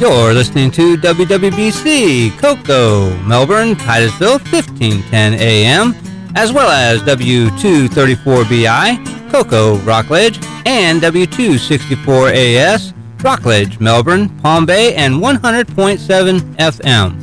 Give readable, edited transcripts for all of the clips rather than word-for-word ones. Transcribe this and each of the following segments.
You're listening to WWBC, Cocoa, Melbourne, Titusville, 1510 AM, as well as W234BI, Cocoa, Rockledge, and W264AS, Rockledge, Melbourne, Palm Bay, and 100.7 FM.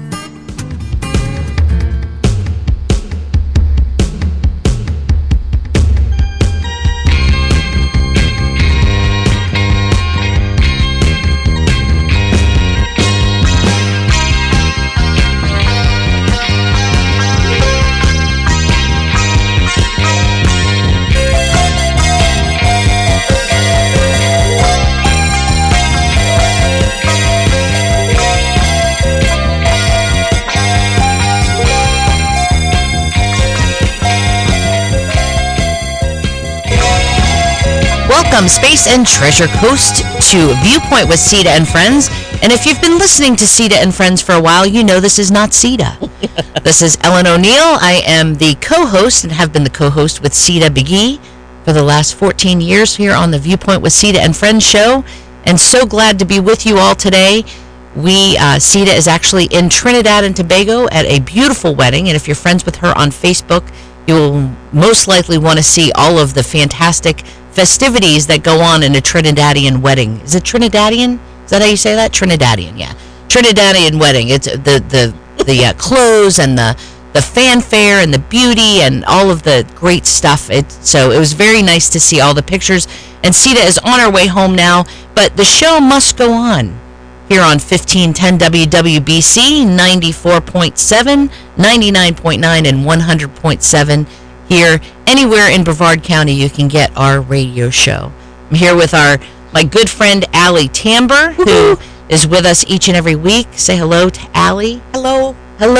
Welcome, Space and Treasure Coast, to Viewpoint with Sita and Friends. And if you've been listening to Sita and Friends for a while, you know this is not Sita. This is Ellen O'Neill. I am the co-host and have been the co-host with Sita Begee for the last 14 years here on the Viewpoint with Sita and Friends show. And so glad to be with you all today. Sita is actually in Trinidad and Tobago at a beautiful wedding. And if you're friends with her on Facebook, you will most likely want to see all of the fantastic festivities that go on in a Trinidadian wedding. Is it Trinidadian? Is that how you say that? Trinidadian, yeah. Trinidadian wedding. It's the clothes and the fanfare and the beauty and all of the great stuff. So it was very nice to see all the pictures. And Sita is on her way home now, but the show must go on here on 1510 WWBC, 94.7, 99.9, and 100.7 here. Anywhere in Brevard County you can get our radio show. I'm here with my good friend Allie Tamber, who is with us each and every week. Say hello to Allie. Hello.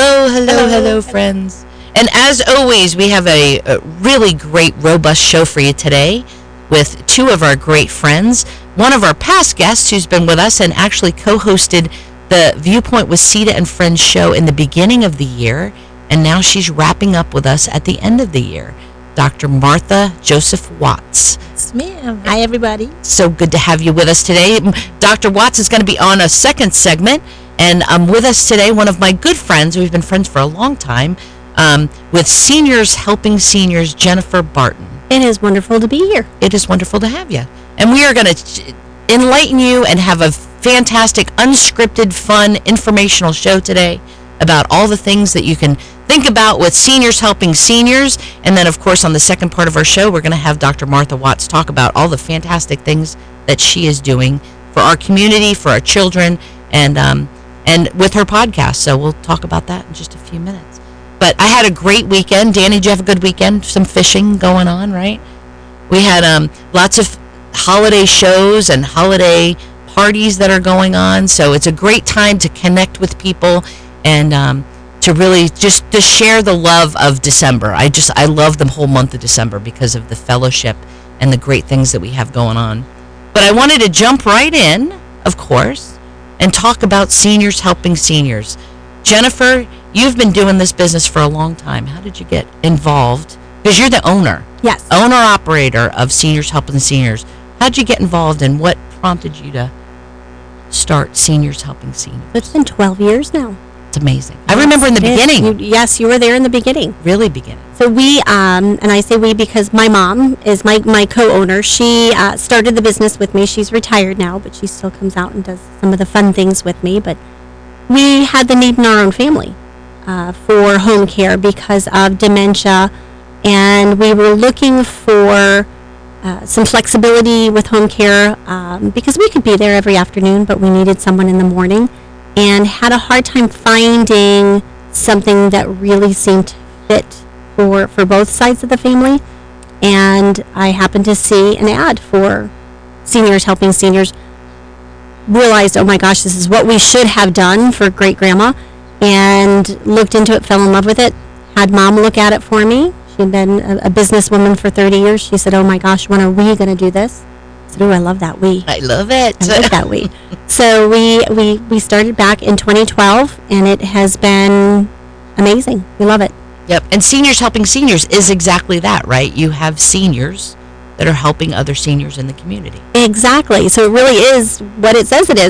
Hello, friends. And as always, we have a really great, robust show for you today with two of our great friends. One of our past guests who's been with us and actually co-hosted the Viewpoint with Sita and Friends show in the beginning of the year, and now she's wrapping up with us at the end of the year, Dr. Martha Joseph Watts. Yes, ma'am. Hi, everybody. So good to have you with us today. Dr. Watts is going to be on a second segment, and with us today, one of my good friends. We've been friends for a long time, with Seniors Helping Seniors, Jennifer Barton. It is wonderful to be here. It is wonderful to have you. And we are going to enlighten you and have a fantastic, unscripted, fun, informational show today about all the things that you can think about with Seniors Helping Seniors. And then, of course, on the second part of our show, we're going to have Dr. Martha Watts talk about all the fantastic things that she is doing for our community, for our children, and with her podcast. So we'll talk about that in just a few minutes. But I had a great weekend. Danny, did you have a good weekend? Some fishing going on, right? We had lots of holiday shows and holiday parties that are going on. So it's a great time to connect with people and to really just to share the love of December. I love the whole month of December because of the fellowship and the great things that we have going on. But I wanted to jump right in, of course, and talk about Seniors Helping Seniors. Jennifer, you've been doing this business for a long time. How did you get involved? Because you're the owner. Yes. Owner-operator of Seniors Helping Seniors. How did you get involved, and what prompted you to start Seniors Helping Seniors? It's been 12 years now. It's amazing. Yes, I remember in the beginning. Yes, you were there in the beginning. Really beginning. So we, and I say we because my mom is my co-owner. She started the business with me. She's retired now, but she still comes out and does some of the fun things with me. But we had the need in our own family for home care because of dementia, and we were looking for some flexibility with home care because we could be there every afternoon, but we needed someone in the morning, and had a hard time finding something that really seemed to fit for both sides of the family. And I happened to see an ad for Seniors Helping Seniors, realized, oh my gosh, this is what we should have done for great grandma, and looked into it, fell in love with it, had mom look at it for me. She'd been a businesswoman for 30 years. She said, oh my gosh, when are we going to do this? I said, oh, I love that we. I love it. I love that we. So we started back in 2012, and it has been amazing. We love it. Yep. And Seniors Helping Seniors is exactly that, right? You have seniors that are helping other seniors in the community. Exactly. So it really is what it says it is.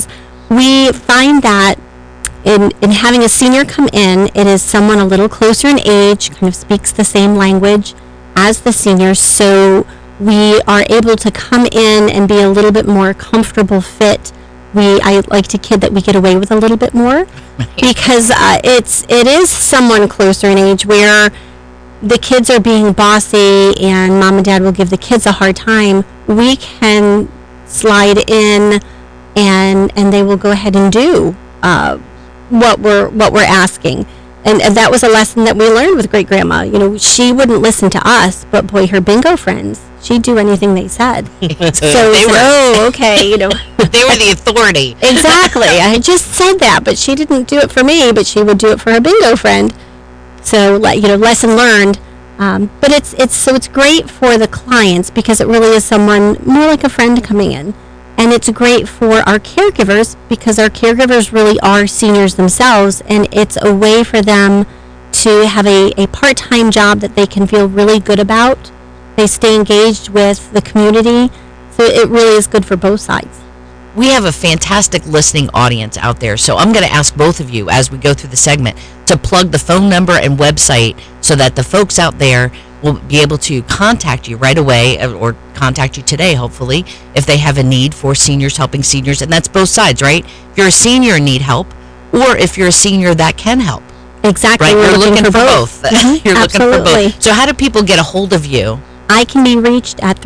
we find that in having a senior come in, it is someone a little closer in age, kind of speaks the same language as the seniors, so we are able to come in and be a little bit more comfortable fit. I like to kid that we get away with a little bit more because it is someone closer in age where the kids are being bossy and mom and dad will give the kids a hard time. We can slide in and they will go ahead and do what we're asking. And that was a lesson that we learned with great grandma. You know, she wouldn't listen to us, but boy, her bingo friends, she'd do anything they said. So they were, okay, you know. They were the authority. Exactly. I just said that, but she didn't do it for me, but she would do it for her bingo friend. So, you know, lesson learned. But it's great for the clients because it really is someone more like a friend coming in. And it's great for our caregivers because our caregivers really are seniors themselves, and it's a way for them to have a part-time job that they can feel really good about. They stay engaged with the community, so it really is good for both sides. We have a fantastic listening audience out there, so I'm going to ask both of you as we go through the segment to plug the phone number and website so that the folks out there will be able to contact you right away or contact you today, hopefully, if they have a need for seniors helping seniors. And that's both sides, right? If you're a senior and need help, or if you're a senior that can help. Exactly. Right? We're looking for both. Mm-hmm. You're Absolutely. looking for both. So how do people get a hold of you? I can be reached at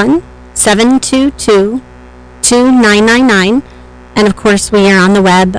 321-722-2999. And of course, we are on the web,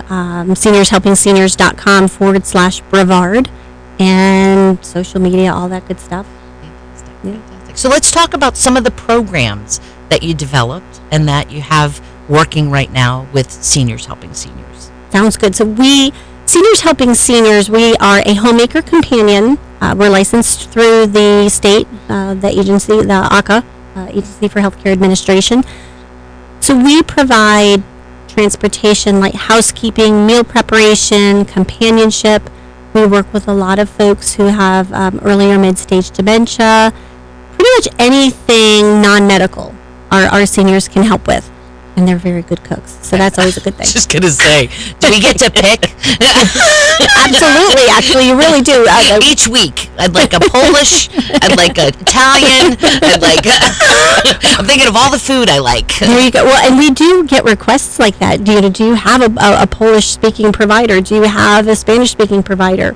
seniorshelpingseniors.com/Brevard, and social media, all that good stuff. Fantastic. So let's talk about some of the programs that you developed and that you have working right now with Seniors Helping Seniors. Sounds good. So Seniors Helping Seniors, we are a homemaker companion. We're licensed through the state, the agency, the AHCA, Agency for Healthcare Administration. So we provide transportation like housekeeping, meal preparation, companionship. We work with a lot of folks who have early or mid-stage dementia. Pretty much anything non-medical our seniors can help with. And they're very good cooks, so that's always a good thing. Just going to say, do we get to pick? Absolutely, actually, you really do. Each week, I'd like a Polish, I'd like an Italian, I'm thinking of all the food I like. There you go. Well, and we do get requests like that. Do you have a Polish-speaking provider? Do you have a Spanish-speaking provider?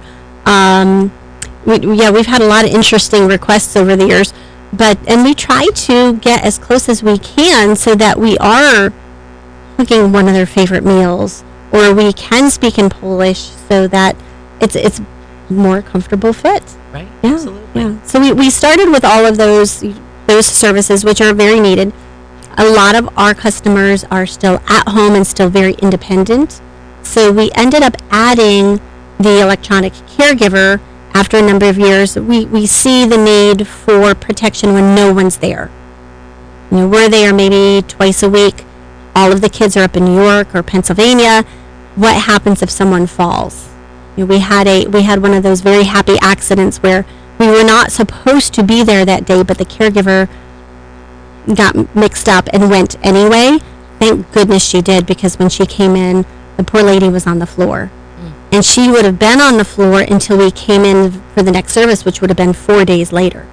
We've had a lot of interesting requests over the years. And we try to get as close as we can so that we are cooking one of their favorite meals, or we can speak in Polish so that it's more comfortable fit. Right. Yeah. Absolutely. Yeah. So we started with all of those services, which are very needed. A lot of our customers are still at home and still very independent. So we ended up adding the electronic caregiver. After a number of years, we see the need for protection when no one's there. You know, we're there maybe twice a week. All of the kids are up in New York or Pennsylvania. What happens if someone falls? You know, we had one of those very happy accidents where we were not supposed to be there that day, but the caregiver got mixed up and went anyway. Thank goodness she did, because when she came in, the poor lady was on the floor. And she would have been on the floor until we came in for the next service, which would have been 4 days later.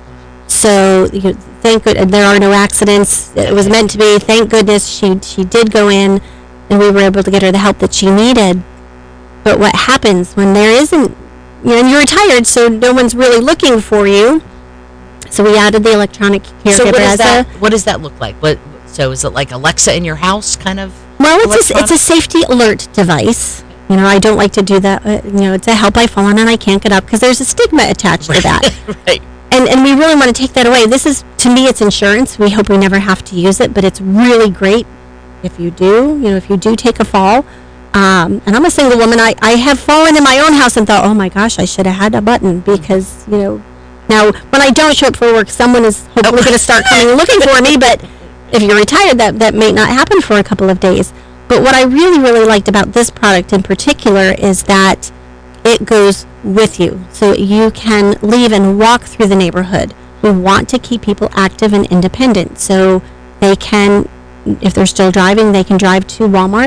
So, thank goodness, there are no accidents. It was meant to be. Thank goodness she did go in, and we were able to get her the help that she needed. But what happens when there isn't, and you're retired, so no one's really looking for you. So we added the electronic caregiver. So what does that look like? So is it like Alexa in your house, kind of? Well, it's a safety alert device. I don't like to do that. It's a help I've fallen and I can't get up, because there's a stigma attached to that. Right. And we really want to take that away. This is, to me, it's insurance. We hope we never have to use it, but it's really great if you do. If you do take a fall. And I'm a single woman. I have fallen in my own house and thought, oh my gosh, I should have had a button, because, now when I don't show up for work, someone is hopefully going to start coming and looking for me. But if you're retired, that may not happen for a couple of days. But what I really, really liked about this product in particular is that it goes with you. So you can leave and walk through the neighborhood. We want to keep people active and independent. So they can, if they're still driving, they can drive to Walmart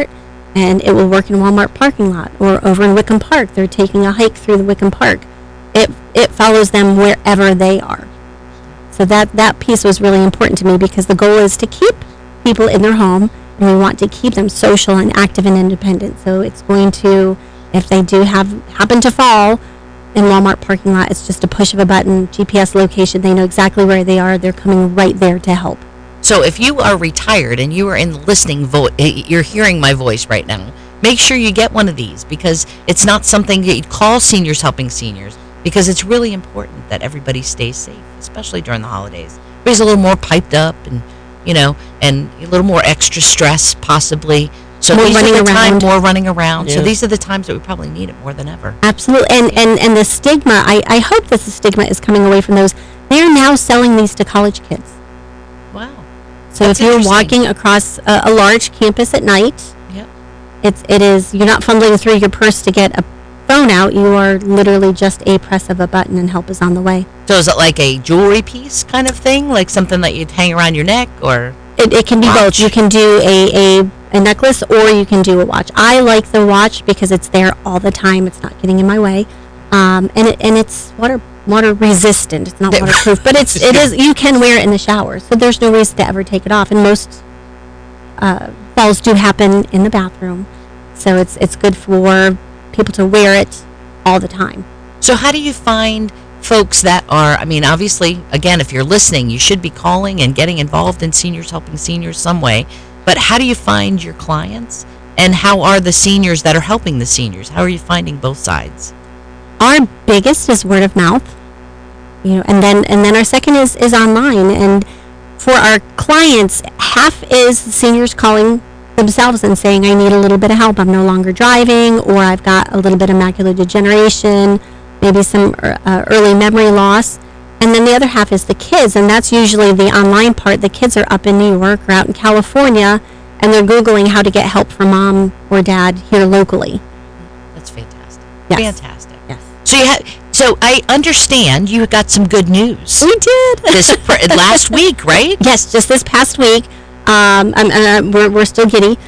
and it will work in Walmart parking lot, or over in Wickham Park. They're taking a hike through the Wickham Park. It follows them wherever they are. So that piece was really important to me, because the goal is to keep people in their home, and we want to keep them social and active and independent. So it's going to, if they do happen to fall in Walmart parking lot, it's just a push of a button, GPS location. They know exactly where they are. They're coming right there to help. So if you are retired and you are in the listening you're hearing my voice right now, make sure you get one of these, because it's not something that you call Seniors Helping Seniors, because it's really important that everybody stays safe, especially during the holidays. Everybody's a little more piped up, and and a little more extra stress possibly. So More these are running the around. more running around. So Yeah. these are the times that we probably need it more than ever. Absolutely. And the stigma, I hope that the stigma is coming away from those. They're now selling these to college kids. Wow. So That's if you're interesting. walking across a large campus at night, Yep. it is, you're not fumbling through your purse to get a phone out. You are literally just a press of a button, and help is on the way. So is it like a jewelry piece kind of thing, like something that you'd hang around your neck, or? It can be Watch. both. You can do a necklace, or you can do a watch. I like the watch because it's there all the time. It's not getting in my way, and it's water resistant. It's not waterproof, but it is. You can wear it in the shower, so there's no reason to ever take it off. And most falls do happen in the bathroom, so it's good for people to wear it all the time. So how do you find folks that are, I mean, obviously, again, if you're listening, you should be calling and getting involved in Seniors Helping Seniors some way. But how do you find your clients? And how are the seniors that are helping the seniors? How are you finding both sides? Our biggest is word of mouth, and then our second is online. And for our clients, half is seniors calling themselves and saying, I need a little bit of help. I'm no longer driving, or I've got a little bit of macular degeneration, maybe some early memory loss. And then the other half is the kids, and that's usually the online part. The kids are up in New York or out in California, and they're Googling how to get help from mom or dad here locally. That's fantastic. Yes. Fantastic. Yes. So I understand you got some good news. We did. Last week, right? Yes, just this past week. We're still giddy.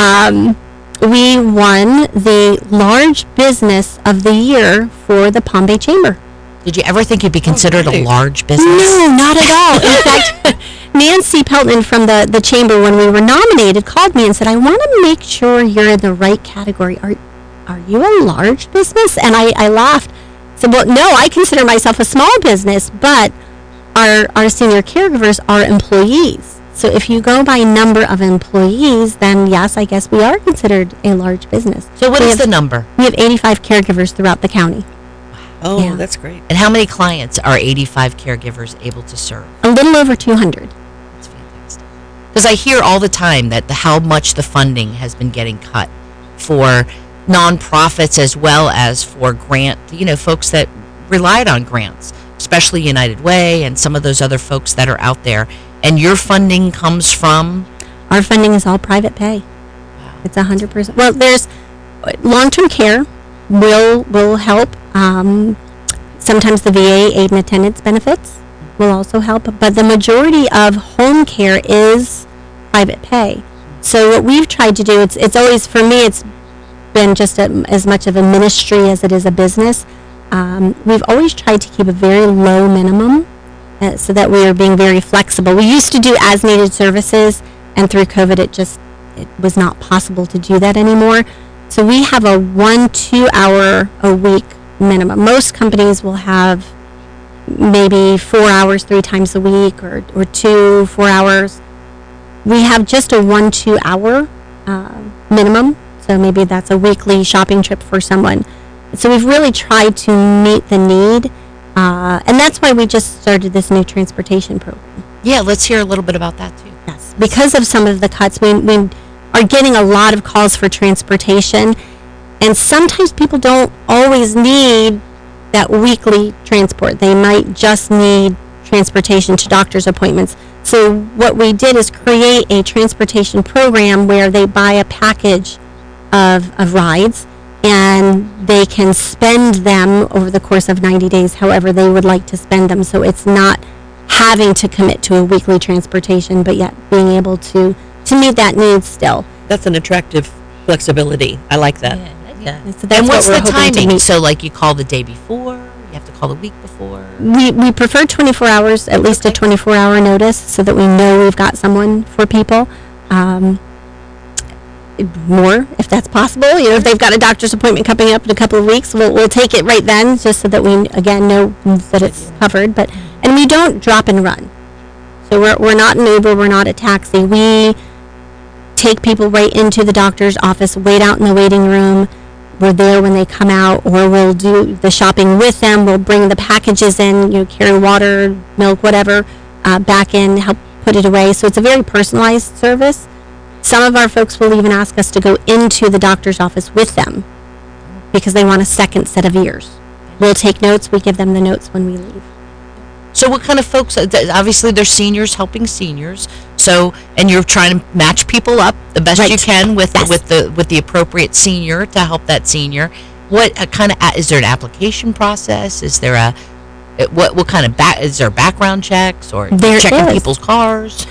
We won the Large Business of the Year for the Palm Bay Chamber. Did you ever think you'd be considered a nice. large business? No, not at all. In fact, Nancy Peltman from the chamber, when we were nominated, called me and said, I want to make sure you're in the right category. Are you a large business? And I laughed. I said, well, no, I consider myself a small business, but our senior caregivers are employees. So if you go by number of employees, then yes, I guess we are considered a large business. So what is the number? We have 85 caregivers throughout the county. Oh, Yeah. that's great. And how many clients are 85 caregivers able to serve? A little over 200. That's fantastic. Because I hear all the time that how much the funding has been getting cut for nonprofits as well as for grant, folks that relied on grants, especially United Way and some of those other folks that are out there. And your funding comes from? Our funding is all private pay. Wow. It's 100%. Well, there's long-term care will help. Sometimes the VA aid and attendance benefits will also help, but the majority of home care is private pay. So what we've tried to do, it's always, for me, it's been just as much of a ministry as it is a business. We've always tried to keep a very low minimum so that we are being very flexible. We used to do as needed services, and through COVID it was not possible to do that anymore. So we have a 1-2 hour a week minimum. Most companies will have maybe 4 hours 3 times a week, or 2-4 hours. We have just a 1-2 hour minimum. So maybe that's a weekly shopping trip for someone. So we've really tried to meet the need. And that's why we just started this new transportation program. Yeah, let's hear a little bit about that too. Yes, because of some of the cuts, we are getting a lot of calls for transportation, and sometimes people don't always need that weekly transport. They might just need transportation to doctor's appointments. So what we did is create a transportation program where they buy a package of rides, and they can spend them over the course of 90 days however they would like to spend them. So it's not having to commit to a weekly transportation, but yet being able to meet that need still. That's an attractive flexibility. I like that. Yeah, I like that. So that's And what's what the we're hoping to timing? meet. So, like, you call the day before, you have to call the week before. We prefer 24 hours, at least a 24-hour notice, so that we know we've got someone for people. More, if that's possible. You know, if they've got a doctor's appointment coming up in a couple of weeks, we'll take it right then, just so that we, again, know that it's covered. And we don't drop and run. So we're not an Uber, we're not a taxi. We take people right into the doctor's office, wait out in the waiting room. We're there when they come out, or we'll do the shopping with them. We'll bring the packages in, carry water, milk, whatever, back in, help put it away. So it's a very personalized service. Some of our folks will even ask us to go into the doctor's office with them because they want a second set of ears. We'll take notes. We give them the notes when we leave. So what kind of folks? Obviously, there's seniors helping seniors. So, and you're trying to match people up the best you can with the appropriate senior to help that senior. What kind of is there an application process? Is there what kind of is there background checks or checking people's cars?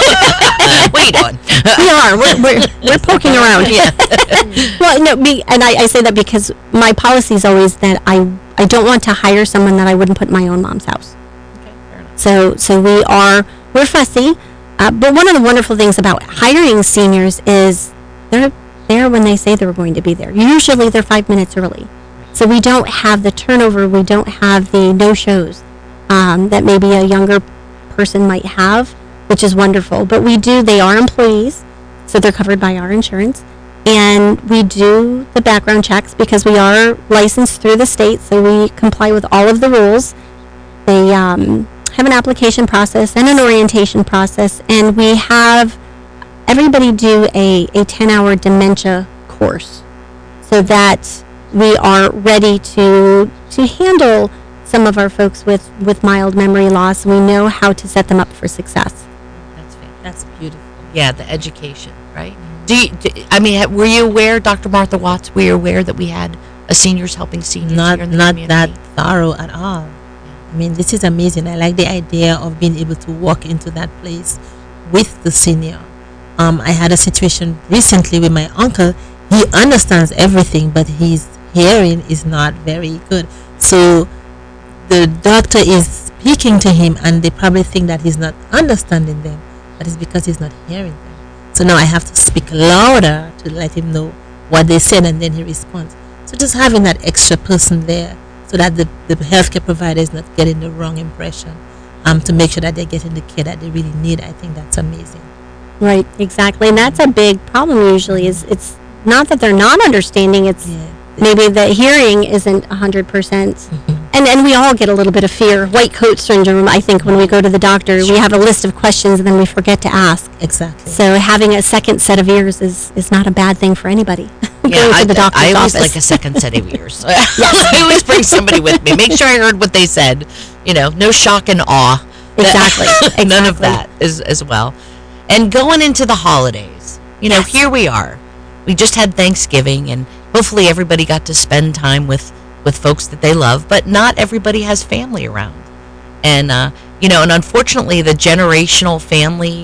What are you doing? We are. We're poking around. Yeah. Well, no, and I say that because my policy is always that I don't want to hire someone that I wouldn't put in my own mom's house. Okay, fair enough. So we're fussy, but one of the wonderful things about hiring seniors is they're there when they say they're going to be there. Usually they're 5 minutes early. So we don't have the turnover, we don't have the no-shows that maybe a younger person might have, which is wonderful. But they are employees, so they're covered by our insurance. And we do the background checks because we are licensed through the state, so we comply with all of the rules. They have an application process and an orientation process, and we have everybody do a 10-hour dementia course so that we are ready to handle some of our folks with mild memory loss. We know how to set them up for success. That's beautiful. Yeah, the education, right? Were you aware, Dr. Martha Watts, were you aware that we had a seniors helping seniors Not here in the not community? that thorough at all. I mean, this is amazing. I like the idea of being able to walk into that place with the senior. I had a situation recently with my uncle. He understands everything, but his hearing is not very good. So the doctor is speaking to him, and they probably think that he's not understanding them, but it's because he's not hearing them. So now I have to speak louder to let him know what they said, and then he responds. So just having that extra person there, so that the healthcare provider is not getting the wrong impression, to make sure that they're getting the care that they really need. I think that's amazing. Right, exactly. And that's a big problem usually is it's not that they're not understanding, it's maybe the hearing isn't 100%. And we all get a little bit of fear, white coat syndrome, I think, when we go to the doctor. We have a list of questions and then we forget to ask. Exactly. So having a second set of ears is not a bad thing for anybody. Going to the doctor's I always office. like a second set of ears. I always bring somebody with me. Make sure I heard what they said. No shock and awe. Exactly. None of that as well. And going into the holidays, here we are. We just had Thanksgiving, and hopefully everybody got to spend time with folks that they love, but not everybody has family around. And, and unfortunately the generational family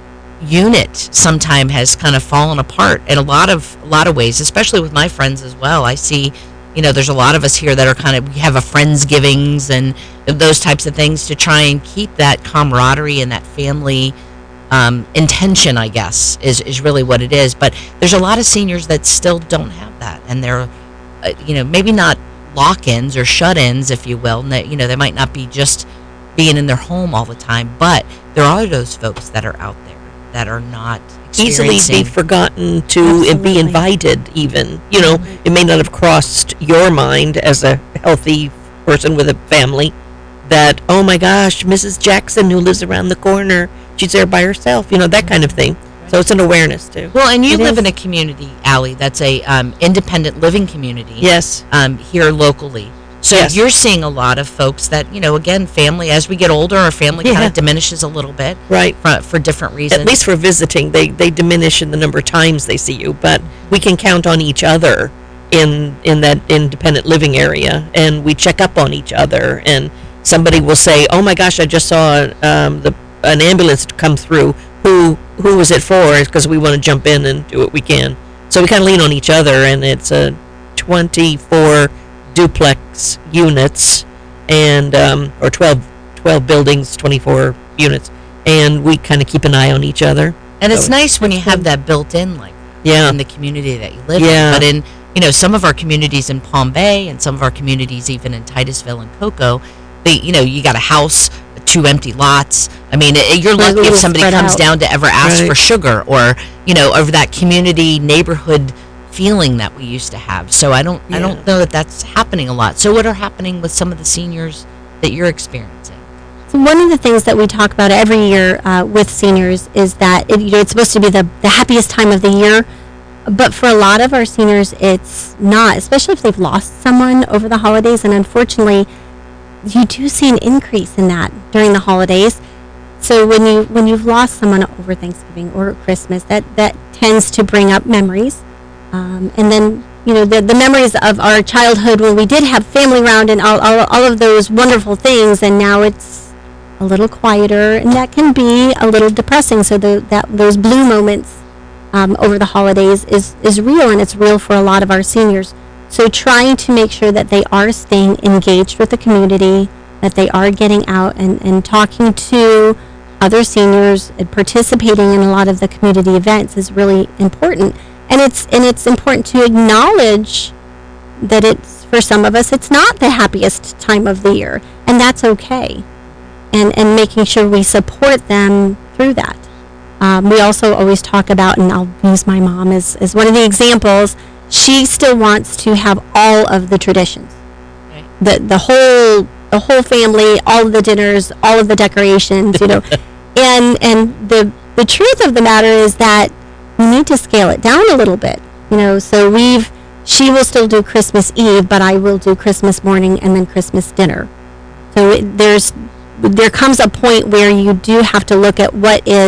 unit sometime has kind of fallen apart in a lot of ways, especially with my friends as well. I see, there's a lot of us here that are we have a Friendsgivings and those types of things to try and keep that camaraderie and that family intention, I guess, is really what it is. But there's a lot of seniors that still don't have that, and they're, maybe not lock-ins or shut-ins, if you will. They might not be just being in their home all the time, but there are those folks that are out there that are not Easily be forgotten to Absolutely. be invited even. It may not have crossed your mind as a healthy person with a family that, oh my gosh, Mrs. Jackson who lives around the corner, she's there by herself, that kind of thing. So it's an awareness too. Well, and you live in a community, Allie, that's a independent living community. Yes. Here locally. So Yes. you're seeing a lot of folks that, again, family, as we get older, our family kind of diminishes a little bit. Right. For different reasons. At least for visiting, they diminish in the number of times they see you, but we can count on each other in that independent living area, and we check up on each other, and somebody will say, oh my gosh, I just saw an ambulance come through. Who was it for? Because we want to jump in and do what we can. So we kind of lean on each other, and it's a 24 duplex units, and or 12 buildings, 24 units, and we kind of keep an eye on each other. And it's So- nice when you have that built in, like Yeah. in the community that you live Yeah. in. But in some of our communities in Palm Bay and some of our communities even in Titusville and Cocoa, you got a house, 2 empty lots. I mean, you're They're a lucky if little somebody spread comes out. down to ever ask Right. for sugar or over that community neighborhood feeling that we used to have. So I don't Yeah. know that that's happening a lot. So what are happening with some of the seniors that you're experiencing? So one of the things that we talk about every year with seniors is that it's supposed to be the happiest time of the year, but for a lot of our seniors, it's not, especially if they've lost someone over the holidays. And unfortunately, you do see an increase in that during the holidays. So when you've lost someone over Thanksgiving or Christmas, that tends to bring up memories, and then the memories of our childhood when we did have family around and all of those wonderful things, and now it's a little quieter, and that can be a little depressing. So those blue moments over the holidays is real, and it's real for a lot of our seniors. So trying to make sure that they are staying engaged with the community, that they are getting out and talking to other seniors and participating in a lot of the community events is really important. And it's important to acknowledge that it's, for some of us, it's not the happiest time of the year, and that's okay. And making sure we support them through that. We also always talk about, and I'll use my mom as one of the examples, she still wants to have all of the traditions. Right. The whole family, all of the dinners, all of the decorations, and the truth of the matter is that we need to scale it down a little bit, so she will still do Christmas Eve, but I will do Christmas morning and then Christmas dinner. So there comes a point where you do have to look at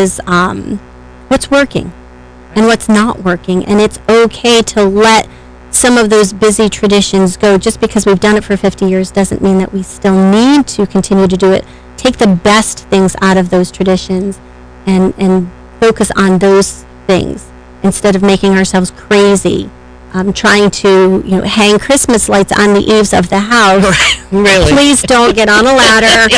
what's working and what's not working, and it's okay to let some of those busy traditions go. Just because we've done it for 50 years doesn't mean that we still need to continue to do it. Take the best things out of those traditions and focus on those things instead of making ourselves crazy, trying to hang Christmas lights on the eaves of the house. Really? Please don't get on a ladder.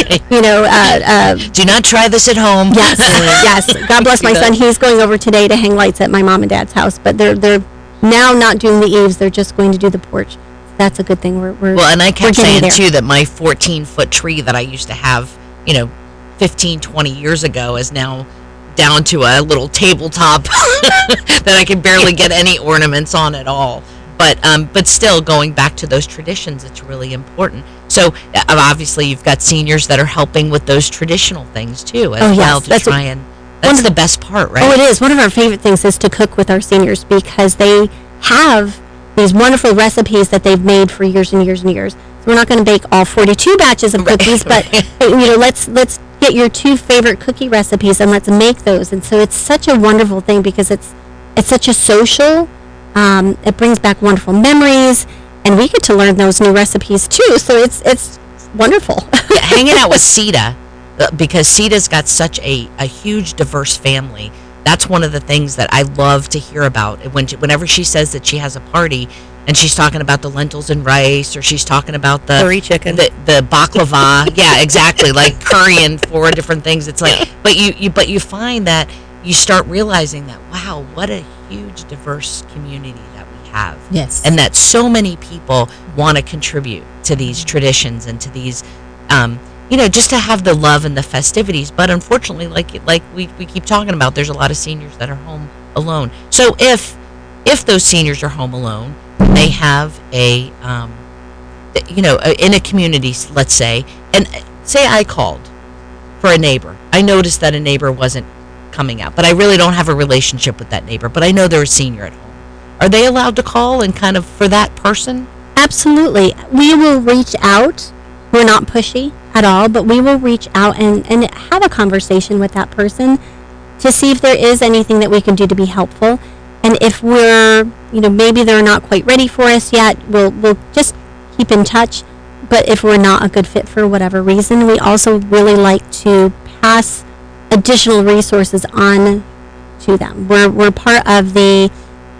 Do not try this at home. Yes, yes. God bless my son. He's going over today to hang lights at my mom and dad's house, but they're now not doing the eaves. They're just going to do the porch. That's a good thing. We're Well, and I kept we're getting saying there. too that my 14-foot tree that I used to have, 15, 20 years ago is now down to a little tabletop that I can barely get any ornaments on at all. But still, going back to those traditions, it's really important. So obviously, you've got seniors that are helping with those traditional things too, as Oh, yes, well, to that's try and. That's the best part, right? Oh, it is. One of our favorite things is to cook with our seniors because they have these wonderful recipes that they've made for years and years and years. So we're not going to bake all 42 batches of cookies, but let's get your 2 favorite cookie recipes and let's make those. And so it's such a wonderful thing because it's such a social. It brings back wonderful memories, and we get to learn those new recipes too. So it's wonderful. Yeah, hanging out with Sita, because Sita's got such a huge diverse family. That's one of the things that I love to hear about. Whenever she says that she has a party and she's talking about the lentils and rice, or she's talking about the Curry chicken. the baklava. Yeah, exactly, like curry and 4 different things. It's like, but you find that you start realizing that, wow, what a huge diverse community that we have. Yes. And that so many people want to contribute to these traditions and to these just to have the love and the festivities. But unfortunately, like we keep talking about, there's a lot of seniors that are home alone. So if those seniors are home alone, they have in a community, let's say, and say I called for a neighbor. I noticed that a neighbor wasn't coming out, but I really don't have a relationship with that neighbor, but I know they're a senior at home. Are they allowed to call and kind of for that person? Absolutely. We will reach out. We're not pushy at all, but we will reach out and have a conversation with that person to see if there is anything that we can do to be helpful. And if we're, maybe they're not quite ready for us yet, we'll just keep in touch. But if we're not a good fit for whatever reason, we also really like to pass additional resources on to them. We're part of the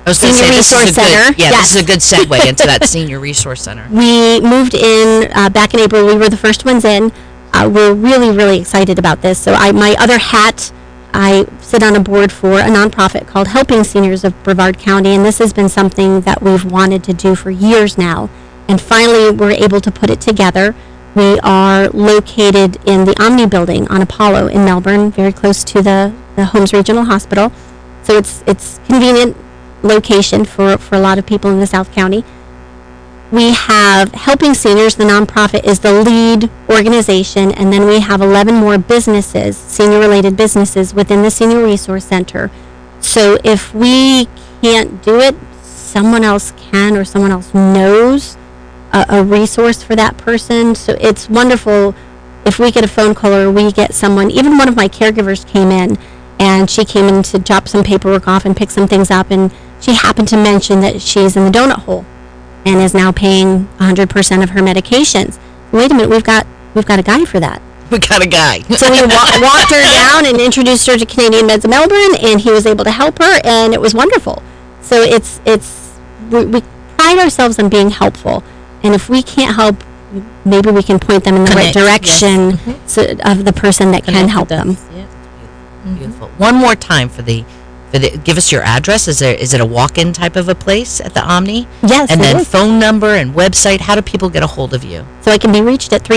I was going to Senior say, this is Resource a good, Center. yeah, Yes. this is a good segue into that Senior Resource Center. We moved in back in April. We were the first ones in. We're really, really excited about this. So my other hat, I sit on a board for a nonprofit called Helping Seniors of Brevard County, and this has been something that we've wanted to do for years now. And finally, we're able to put it together. We are located in the Omni building on Apollo in Melbourne, very close to the Holmes Regional Hospital. So it's convenient location for a lot of people in the South County. We have Helping Seniors, the nonprofit, is the lead organization, and then we have 11 more businesses, senior-related businesses, within the Senior Resource Center. So if we can't do it, someone else can, or someone else knows a resource for that person. So it's wonderful if we get a phone call or we get someone. Even one of my caregivers came in, and she came in to drop some paperwork off and pick some things up, and she happened to mention that she's in the donut hole and is now paying 100% of her medications. Wait a minute, we've got a guy for that. We got a guy. So we walked her down and introduced her to Canadian Meds of Melbourne, and he was able to help her, and it was wonderful. So we pride ourselves on being helpful, and if we can't help, maybe we can point them in the right direction of the person that can help them. Yeah. Beautiful. One more time for the give us your address. Is it a walk-in type of a place at the Omni? Yes, And it then is. phone number and website. How do people get a hold of you? So I can be reached at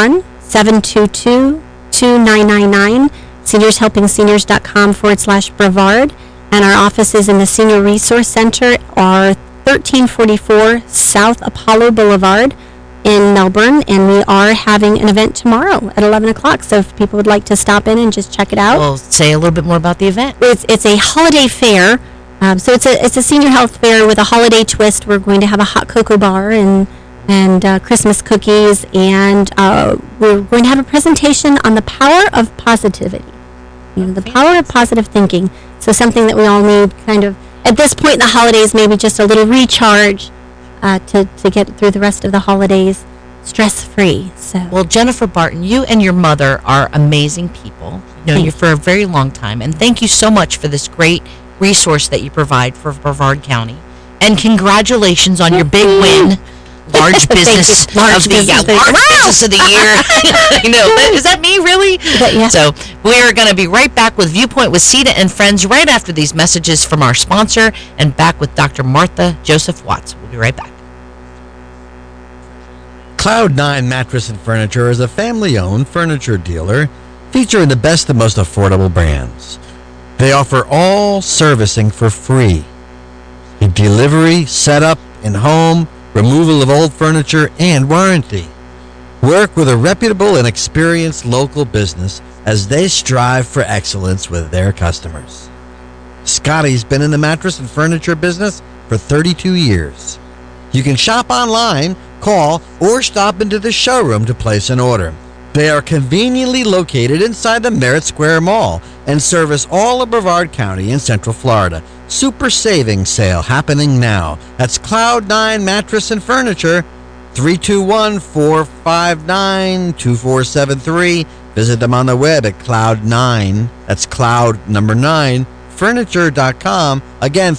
321-722-2999, seniorshelpingseniors.com/Brevard. And our offices in the Senior Resource Center are 1344 South Apollo Boulevard in Melbourne. And we are having an event tomorrow at 11 o'clock. So if people would like to stop in and just check it out. Well, say a little bit more about the event. It's a holiday fair. So it's a senior health fair with a holiday twist. We're going to have a hot cocoa bar and Christmas cookies, and we're going to have a presentation on the power of positivity. The power of positive thinking. So something that we all need, kind of at this point in the holidays, maybe just a little recharge to get through the rest of the holidays stress-free. So Well, Jennifer Barton, you and your mother are amazing people. I've known you for a very long time, and thank you so much for this great resource that you provide for Brevard County. And congratulations on your big win. Large business Large of the business. large business of the year. I know. Is that me, really? Yeah. So we are going to be right back with Viewpoint with Sita and Friends right after these messages from our sponsor, and back with Dr. Martha Joseph Watts. We'll be right back. Cloud9 Mattress and Furniture is a family-owned furniture dealer featuring the best and most affordable brands. They offer all servicing for free. Delivery, setup, in-home, removal of old furniture, and warranty. Work with a reputable and experienced local business as they strive for excellence with their customers. Scotty's been in the mattress and furniture business for 32 years. You can shop online, call, or stop into the showroom to place an order. They are conveniently located inside the Merritt Square Mall and service all of Brevard County in Central Florida. Super savings sale happening now. That's Cloud9 Mattress and Furniture, 321-459-2473. Visit them on the web at Cloud9, that's Cloud number 9, furniture.com. Again,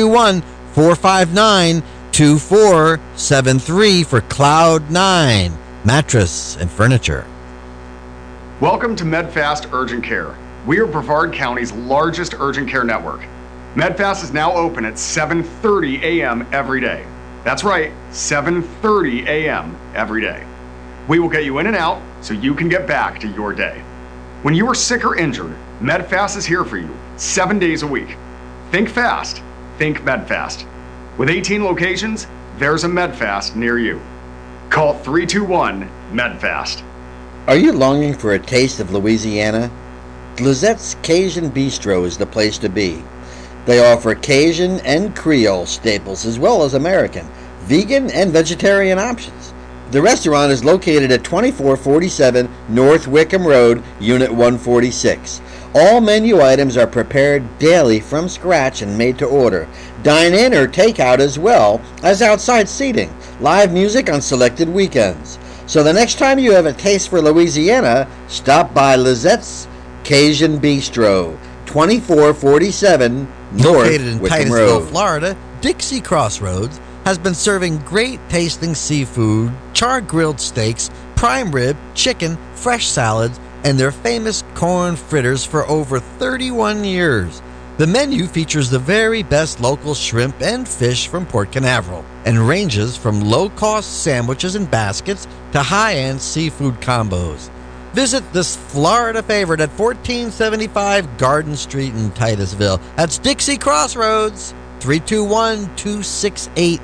321-459-2473 for Cloud9 Mattress and Furniture. Welcome to MedFast Urgent Care. We are Brevard County's largest urgent care network. MedFast is now open at 7:30 a.m. every day. That's right, 7:30 a.m. every day. We will get you in and out so you can get back to your day. When you are sick or injured, MedFast is here for you 7 days a week. Think fast, think MedFast. With 18 locations, there's a MedFast near you. Call 321-MedFast. Are you longing for a taste of Louisiana? Lizette's Cajun Bistro is the place to be. They offer Cajun and Creole staples as well as American, vegan, and vegetarian options. The restaurant is located at 2447 North Wickham Road, Unit 146. All menu items are prepared daily from scratch and made to order. Dine in or take out as well as outside seating. Live music on selected weekends. So the next time you have a taste for Louisiana, stop by Lizette's Cajun Bistro, 2447 North Located in Wickham Titusville, Road. Florida, Dixie Crossroads has been serving great tasting seafood, charred grilled steaks, prime rib, chicken, fresh salads, and their famous corn fritters for over 31 years. The menu features the very best local shrimp and fish from Port Canaveral and ranges from low-cost sandwiches and baskets to high-end seafood combos. Visit this Florida favorite at 1475 Garden Street in Titusville. That's Dixie Crossroads, 321-268-5000,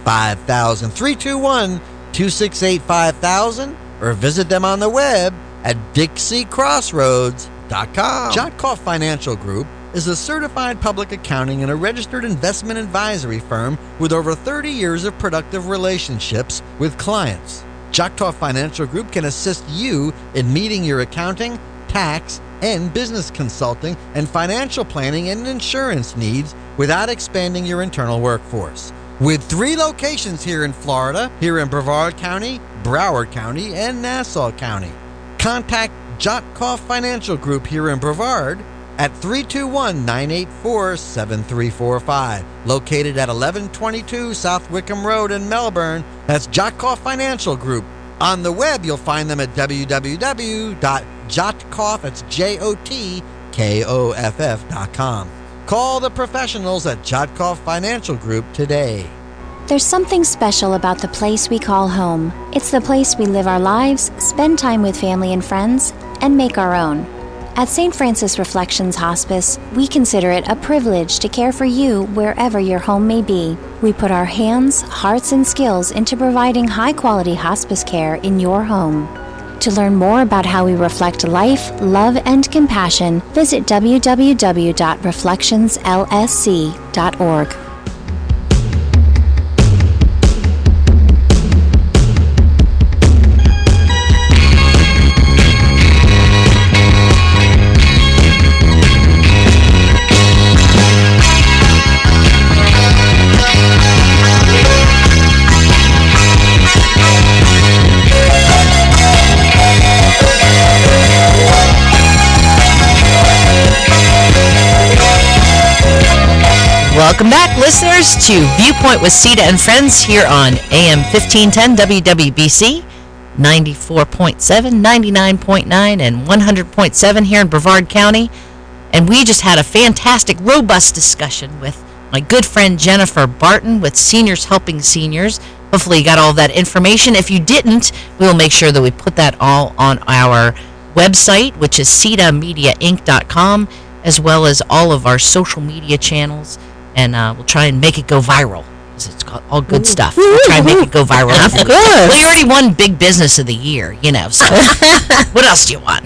321-268-5000, or visit them on the web at DixieCrossroads.com. Jotkoff Financial Group is a certified public accounting and a registered investment advisory firm with over 30 years of productive relationships with clients. Jotkoff Financial Group can assist you in meeting your accounting, tax, and business consulting and financial planning and insurance needs without expanding your internal workforce. With 3 locations here in Florida, here in Brevard County, Broward County, and Nassau County. Contact Jotkoff Financial Group here in Brevard at 321-984-7345, located at 1122 South Wickham Road in Melbourne. That's Jotkoff Financial Group. On the web, you'll find them at www.jotkoff, that's JOTKOFF.com. Call the professionals at Jotkoff Financial Group today. There's something special about the place we call home. It's the place we live our lives, spend time with family and friends, and make our own. At St. Francis Reflections Hospice, we consider it a privilege to care for you wherever your home may be. We put our hands, hearts, and skills into providing high-quality hospice care in your home. To learn more about how we reflect life, love, and compassion, visit www.reflectionslsc.org. Welcome back, listeners, to Viewpoint with Sita and Friends here on AM 1510 WWBC, 94.7, 99.9, and 100.7 here in Brevard County. And we just had a fantastic, robust discussion with my good friend Jennifer Barton with Seniors Helping Seniors. Hopefully you got all that information. If you didn't, we will make sure that we put that all on our website, which is sitamediainc.com, as well as all of our social media channels. And we'll try and make it go viral. It's got all good stuff. We'll try and make it go viral. Of course. Well, you already won Big Business of the Year, so what else do you want?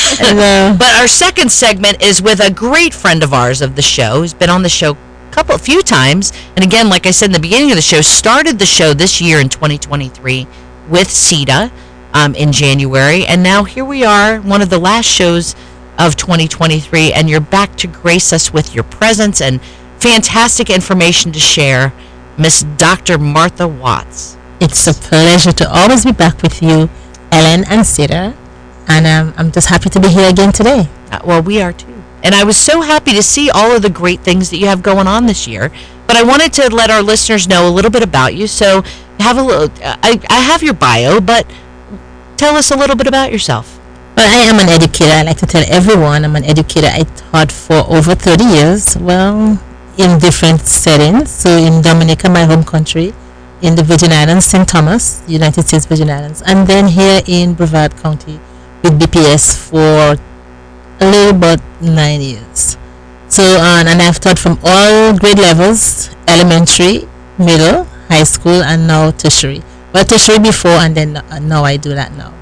But our second segment is with a great friend of ours of the show, who's been on the show a few times. And again, like I said in the beginning of the show, started the show this year in 2023 with Sita in January. And now here we are, one of the last shows of 2023, and you're back to grace us with your presence and fantastic information to share, Miss Dr. Martha Watts. It's a pleasure to always be back with you, Ellen and Sita, and I'm just happy to be here again today. Well, we are too. And I was so happy to see all of the great things that you have going on this year. But I wanted to let our listeners know a little bit about you. So have a little. I have your bio, but tell us a little bit about yourself. Well, I am an educator. I like to tell everyone I'm an educator. I taught for over 30 years. Well, in different settings. So in Dominica, my home country, in the Virgin Islands, St. Thomas, United States Virgin Islands, and then here in Brevard County with BPS for a little about 9 years. So, and I've taught from all grade levels, elementary, middle, high school, and now tertiary. Well, tertiary before, and then now I do that now.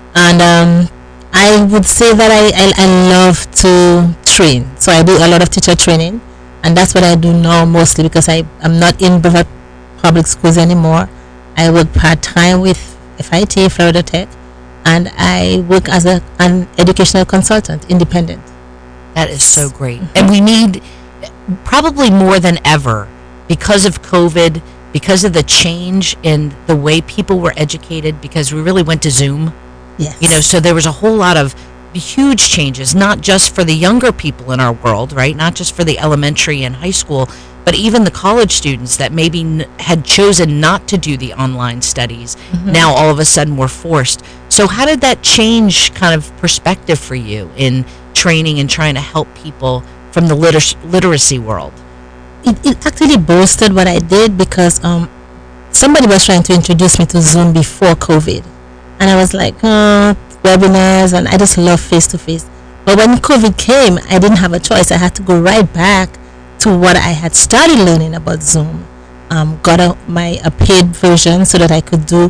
And I would say that I love to train. So I do a lot of teacher training. And that's what I do now mostly because I'm not in Brevard Public Schools anymore. I work part-time with FIT, Florida Tech, and I work as an educational consultant, independent. That is so great. And we need, probably more than ever, because of COVID, because of the change in the way people were educated, because we really went to Zoom. Yes. So there was a whole lot of, huge changes, not just for the younger people in our world, right? Not just for the elementary and high school, but even the college students that maybe had chosen not to do the online studies. Now all of a sudden we're forced. So how did that change kind of perspective for you in training and trying to help people from the literacy world? It actually boosted what I did because somebody was trying to introduce me to Zoom before COVID. And I was like, webinars, and I just love face-to-face. But when COVID came, I didn't have a choice. I had to go right back to what I had started learning about Zoom. Got a paid version so that I could do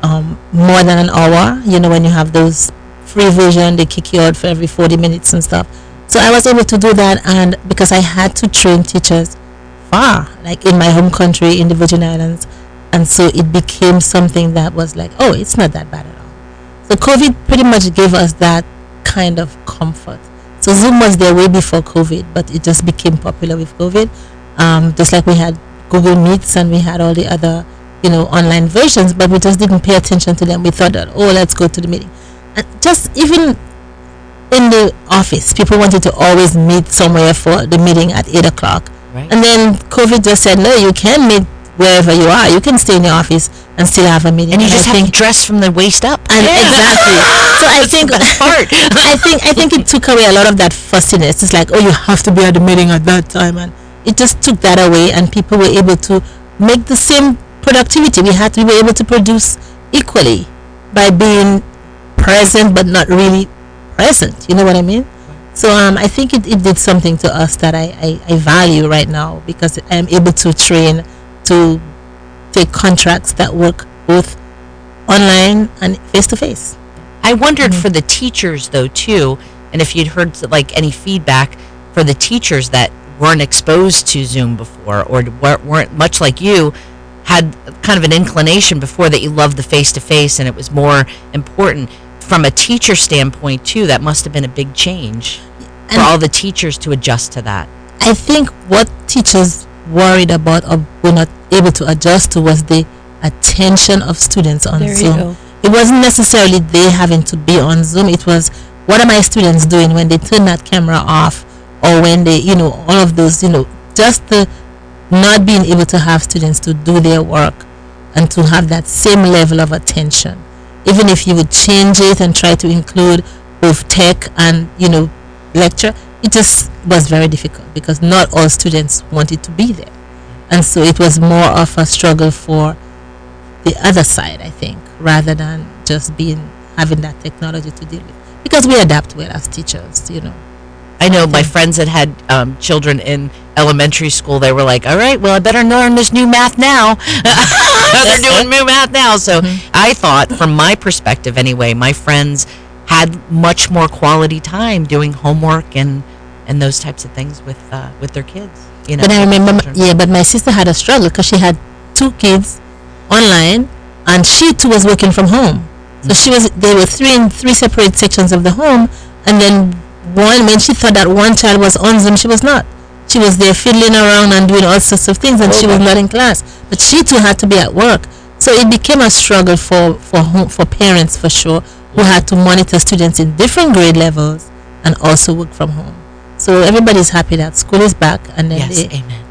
more than an hour. You know, when you have those free version, they kick you out for every 40 minutes and stuff. So I was able to do that, and because I had to train teachers far, like in my home country, in the Virgin Islands, and so it became something that was like, oh, it's not that bad at all. So COVID pretty much gave us that kind of comfort. So Zoom was there way before COVID, but it just became popular with COVID. Just like we had Google Meets and we had all the other, online versions, but we just didn't pay attention to them. We thought that, oh, let's go to the meeting. And just even in the office, people wanted to always meet somewhere for the meeting at 8 o'clock. Right. And then COVID just said, no, you can meet wherever you are. You can stay in your office and still have a meeting. And you just have to dress from the waist up. And exactly. So I think part. I think it took away a lot of that fussiness. It's like, oh, you have to be at the meeting at that time, and it just took that away, and people were able to make the same productivity. We were able to produce equally by being present but not really present. You know what I mean? So I think it did something to us that I value right now, because I'm able to train to take contracts that work both online and face-to-face. I wondered for the teachers, though, too, and if you'd heard like any feedback for the teachers that weren't exposed to Zoom before, or weren't much like you, had kind of an inclination before that you loved the face-to-face and it was more important. From a teacher standpoint, too, that must have been a big change for all the teachers to adjust to that. I think what teachers worried about or were not able to adjust to was the attention of students on Zoom. It wasn't necessarily they having to be on Zoom. It was, what are my students doing when they turn that camera off, or when they, all of those, just the not being able to have students to do their work and to have that same level of attention. Even if you would change it and try to include both tech and, lecture, it just was very difficult because not all students wanted to be there. And so it was more of a struggle for the other side, I think, rather than just having that technology to deal with. Because we adapt well as teachers, I know my friends that had children in elementary school, they were like, all right, well, I better learn this new math now. They're doing new math now. So I thought, from my perspective anyway, my friends had much more quality time doing homework and those types of things with their kids. But I remember, but my sister had a struggle because she had 2 kids online, and she too was working from home. So they were in 3 separate sections of the home, and then when she thought that one child was on Zoom, she was not. She was there fiddling around and doing all sorts of things, and she was not in class. But she too had to be at work. So it became a struggle for parents, for sure, who had to monitor students in different grade levels and also work from home. So everybody's happy that school is back, and then they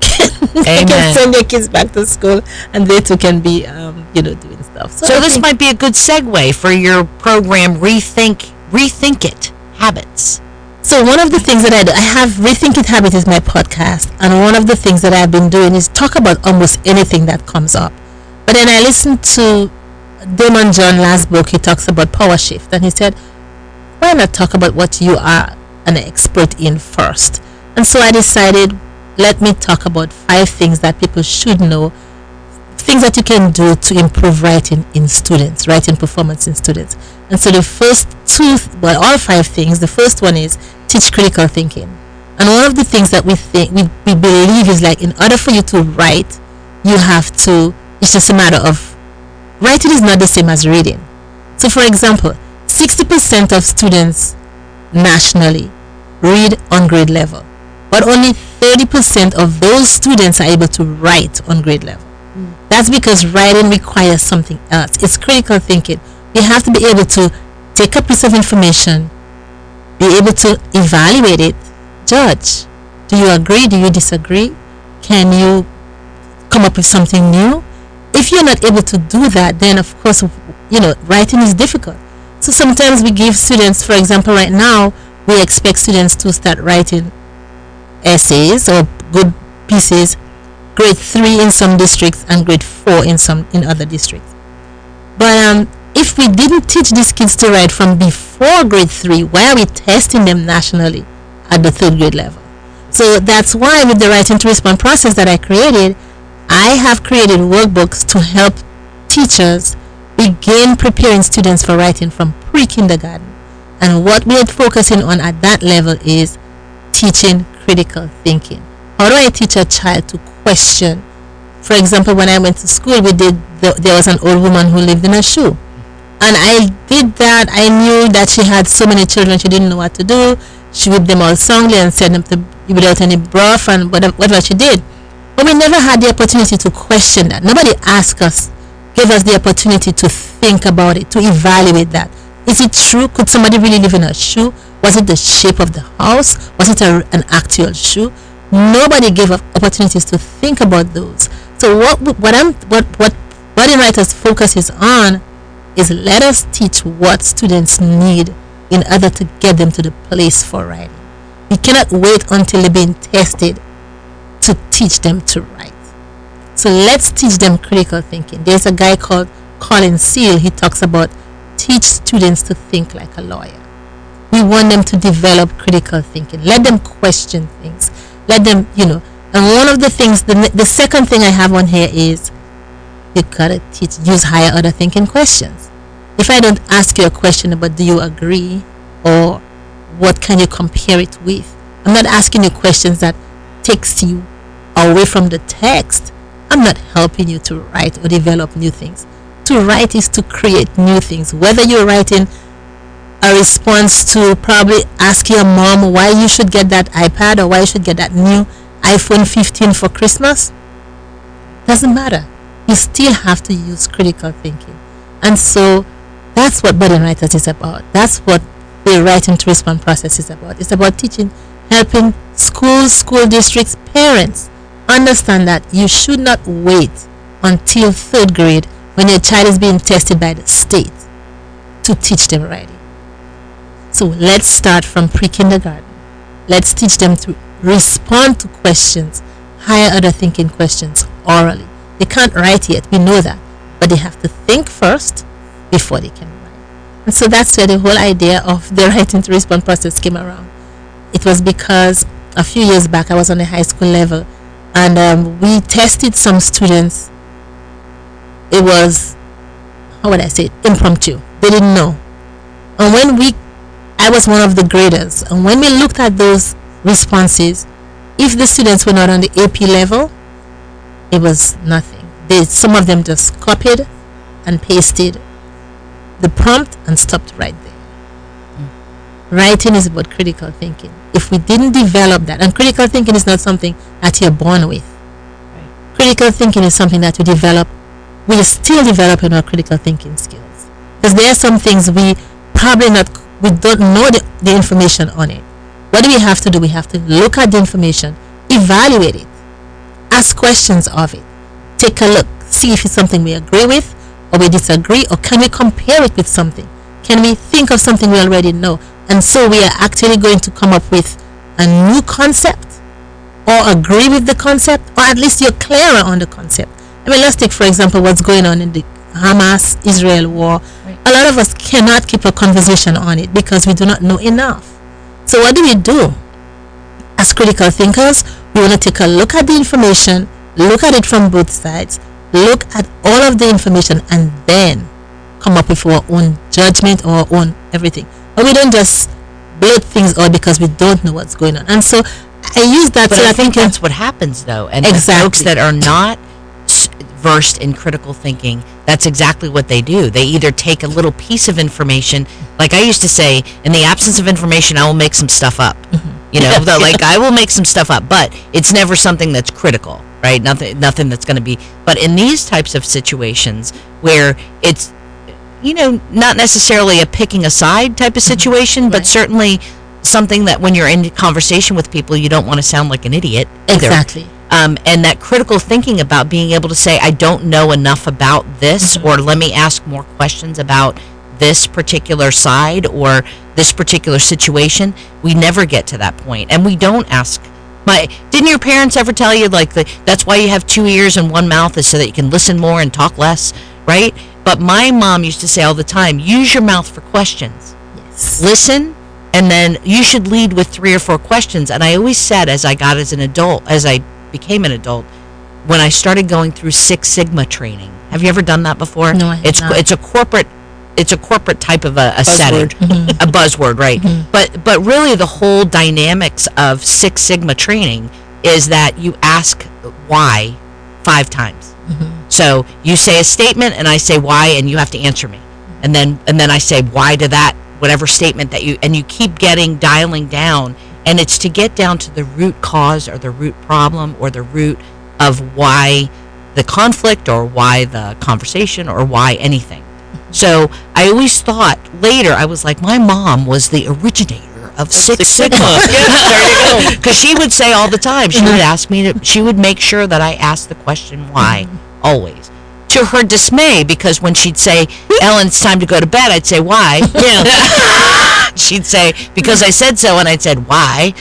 can send their kids back to school, and they too can be, doing stuff. So this might be a good segue for your program, Rethink It Habits. So one of the things that I have, Rethink It Habit is my podcast, and one of the things that I've been doing is talk about almost anything that comes up. But then I listened to Damon John last book. He talks about power shift, and he said, why not talk about what you are an expert in first? And so I decided, let me talk about 5 things that people should know, things that you can do to improve writing performance in students. And so the first 2, all 5 things, the first one is teach critical thinking. And one of the things that we believe is, like, in order for you to write, you have to, it's just a matter of, writing is not the same as reading. So for example, 60% of students nationally read on grade level, but only 30% of those students are able to write on grade level. That's because writing requires something else. It's critical thinking. You have to be able to take a piece of information, be able to evaluate it, judge. Do you agree? Do you disagree? Can you come up with something new? If you're not able to do that, then of course, writing is difficult. So sometimes we give students, for example, right now, we expect students to start writing essays or good pieces, grade 3 in some districts and grade 4 in other districts. But if we didn't teach these kids to write from before grade 3, why are we testing them nationally at the 3rd grade level? So that's why with the writing to respond process that I created, I have created workbooks to help teachers begin preparing students for writing from pre-kindergarten. And what we are focusing on at that level is teaching critical thinking. How do I teach a child to question? For example, when I went to school, there was an old woman who lived in a shoe. And I did that. I knew that she had so many children, she didn't know what to do. She whipped them all soundly and sent them to without any broth and whatever she did. But we never had the opportunity to question that. Nobody asked us, gave us the opportunity to think about it, to evaluate that. Is it true? Could somebody really live in a shoe? Was it the shape of the house? Was it an actual shoe? Nobody gave us opportunities to think about those. So what Budding Writers focuses on is let us teach what students need in order to get them to the place for writing. We cannot wait until they're being tested to teach them to write. So let's teach them critical thinking. There's a guy called Colin Seal. He talks about teach students to think like a lawyer. We want them to develop critical thinking. Let them question things. Let them, and one of the things, the second thing I have on here is you gotta use higher order thinking questions. If I don't ask you a question about do you agree or what can you compare it with, I'm not asking you questions that takes you away from the text. I'm not helping you to write or develop new things. To write is to create new things. Whether you're writing a response to probably ask your mom why you should get that iPad or why you should get that new iPhone 15 for Christmas, doesn't matter. You still have to use critical thinking. And so that's what Budding Writers is about. That's what the writing to respond process is about. It's about teaching, helping schools, school districts, parents understand that you should not wait until 3rd grade when your child is being tested by the state to teach them writing. So let's start from pre-kindergarten. Let's teach them to respond to questions, higher order thinking questions orally. They can't write yet, we know that, but they have to think first before they can write. And so that's where the whole idea of the writing to respond process came around. It was because a few years back I was on the high school level and we tested some students. It was, how would I say it, impromptu. They didn't know. And I was one of the graders, and when we looked at those responses, if the students were not on the AP level, it was nothing. Some of them just copied and pasted the prompt and stopped right there. Writing is about critical thinking. If we didn't develop that, and critical thinking is not something that you're born with. Critical thinking is something that we develop. We are still developing our critical thinking skills, because there are some things we don't know the information on it. What do we have to do? We have to look at the information, evaluate it, ask questions of it, take a look, see if it's something we agree with or we disagree, or can we compare it with something? Can we think of something we already know? And so we are actually going to come up with a new concept or agree with the concept, or at least you're clearer on the concept. I mean, let's take, for example, what's going on in the Hamas-Israel war. Right. A lot of us cannot keep a conversation on it because we do not know enough. So what do? As critical thinkers, we want to take a look at the information, look at it from both sides, look at all of the information, and then come up with our own judgment or our own everything. But we don't just blurt things out because we don't know what's going on. And so I use that. But I think that's what happens, though. And exactly. The folks that are not versed in critical thinking, that's exactly what they do. They either take a little piece of information, like I used to say, in the absence of information, I will make some stuff up. Mm-hmm. Like I will make some stuff up, but it's never something that's critical, right? Nothing that's going to be. But in these types of situations where it's, not necessarily a picking a side type of situation, mm-hmm. but certainly something that when you're in conversation with people, you don't want to sound like an idiot either. Exactly. And that critical thinking about being able to say, I don't know enough about this, or let me ask more questions about this particular side or this particular situation. We never get to that point, and we don't ask. Didn't your parents ever tell you that's why you have 2 ears and 1 mouth, is so that you can listen more and talk less, right? But my mom used to say all the time, use your mouth for questions. Yes. Listen, and then you should lead with 3 or 4 questions. And I always said, as I became an adult, when I started going through Six Sigma training. Have you ever done that before? No, I have not. It's a corporate type of a setting, Buzzword. a buzzword, right? But really, the whole dynamics of Six Sigma training is that you ask why 5 times. So you say a statement, and I say why, and you have to answer me, and then I say why to that whatever statement that you keep dialing down. And it's to get down to the root cause or the root problem or the root of why the conflict or why the conversation or why anything. So I always thought later, I was like, my mom was the originator of Six Sigma. There you go. Because she would say all the time, she would make sure that I asked the question why, always. To her dismay, because when she'd say, Ellen, it's time to go to bed, I'd say, why? She'd say, because I said so, and I'd said, why?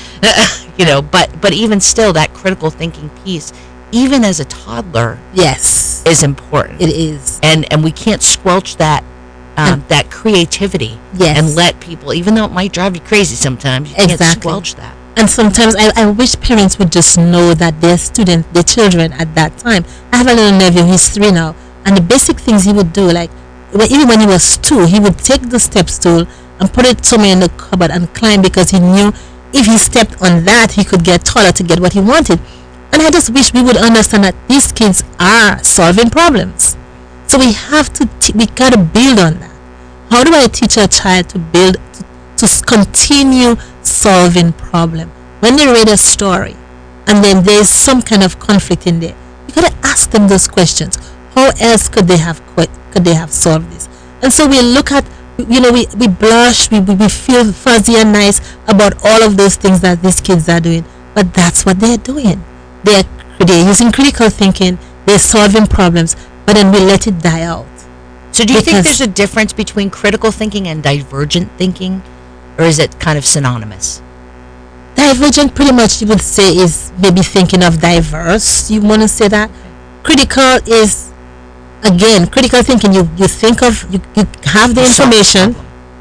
But even still, that critical thinking piece, even as a toddler, Yes. is important. It is. And we can't squelch that that creativity Yes. and let people, even though it might drive you crazy sometimes, you can't Exactly. squelch that. And sometimes I wish parents would just know that their children at that time. I have a little nephew, he's 3 now, and the basic things he would do, like even when he was 2, he would take the step stool and put it somewhere in the cupboard and climb, because he knew if he stepped on that, he could get taller to get what he wanted. And I just wish we would understand that these kids are solving problems. So we have to, we got to build on that. How do I teach a child to build, to continue solving problem? When they read a story and then there's some kind of conflict in there, you got to ask them those questions. How else could they have solved this? And so we look at, we blush, we feel fuzzy and nice about all of those things that these kids are doing, but that's what they're doing. They're using critical thinking, they're solving problems, but then we let it die out. So do you think there's a difference between critical thinking and divergent thinking, or is it kind of synonymous? Divergent, pretty much you would say, is maybe thinking of diverse. You want to say that? Critical is, again, critical thinking, you think of, you have the information,